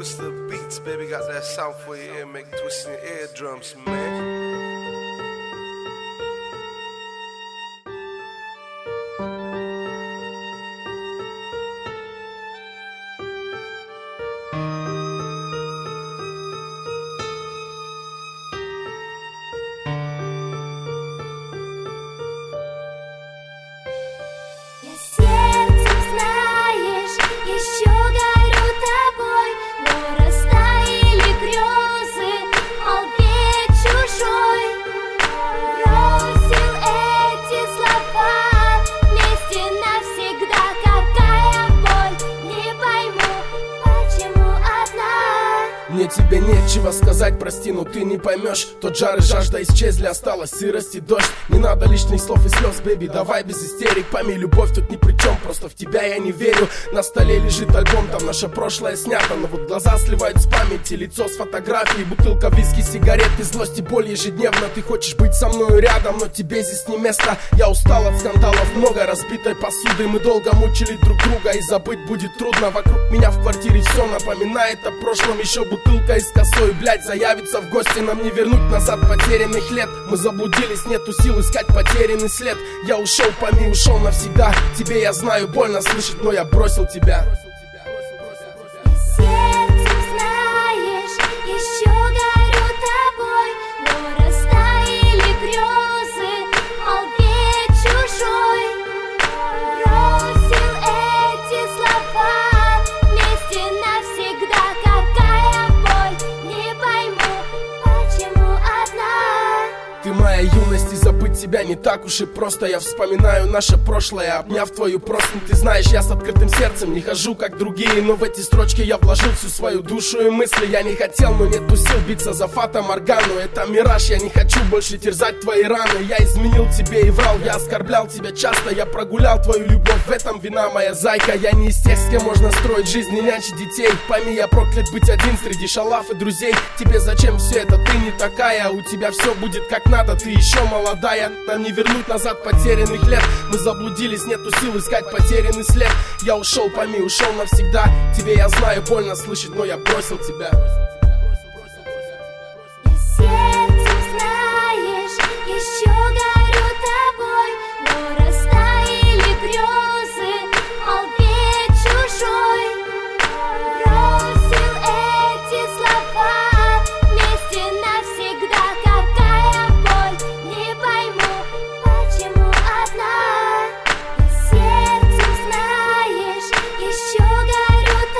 Twister Beats, baby, got that sound for your ear, make twisting your eardrums, man. Еще горю тобой, но растаяли грезы, молве чужой. Бросил эти слова вместе навсегда. Какая боль, не пойму, почему одна. Мне тебе нечего сказать, прости, но ты не поймешь. Тот жар и жажда исчезли, осталась сырость и дождь. Не надо лишних слов и слез, бэби, давай без истерик. Пойми, любовь тут ни при чем, просто в тебя я не верю. На столе лежит альбом, там наше прошлое снято, но вот глаза сливают с памяти, лицо с фотографией. Бутылка виски, сигареты, злость и боль ежедневно. Ты хочешь быть со мною рядом, но тебе здесь не место. Я устал от скандалов, много разбитой посуды. Мы долго мучили друг друга, и забыть будет трудно. Вокруг меня в квартире все напоминает о прошлом. Еще бутылка из косой, блядь, заявится в гости. Нам не вернуть назад потерянных лет. Мы заблудились, нету сил искать потерянный след. Я ушел, пойми, ушел навсегда. Тебе, я знаю, больно слышать, но я бросил тебя. Сердцем знаешь, еще горю тобой, но растаяли грезы, молве чужой. Бросил эти слова вместе навсегда. Какая боль, не пойму, почему одна. Ты моя юность, и забыть тебя не так уж и просто. Я вспоминаю наше прошлое, обняв твою простынь. Ты знаешь, я с открытым сердцем не хожу как другие, но в эти строчки я вложил всю свою душу и мысли. Я не хотел, но нету сил биться за Фата Моргану. Это мираж, я не хочу больше терзать твои раны. Я изменил тебе и врал, я оскорблял тебя часто. Я прогулял твою любовь, в этом вина моя зайка. Я не из тех, с кем можно строить жизнь и нянчить детей. Пойми, я проклят быть один среди шалав и друзей. Тебе зачем все это, ты не такая. У тебя все будет как надо, ты еще молодая. Нам не вернуть назад потерянных лет. Мы заблудились, нету сил искать потерянный след. Я ушел, пойми, ушел навсегда. Тебе, я знаю, больно слышать, но я бросил тебя.